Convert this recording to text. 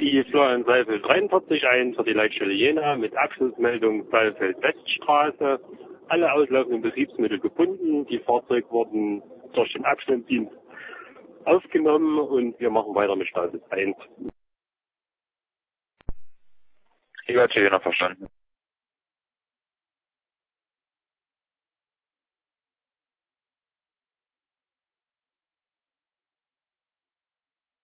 die Florian Seifel 43 ein für die Leitstelle Jena mit Abschlussmeldung Saalfeld-Weststraße. Alle auslaufenden Betriebsmittel gebunden. Die Fahrzeuge wurden durch den Abschnittsdienst aufgenommen und wir machen weiter mit Status 1. Ich werde Jena verstanden.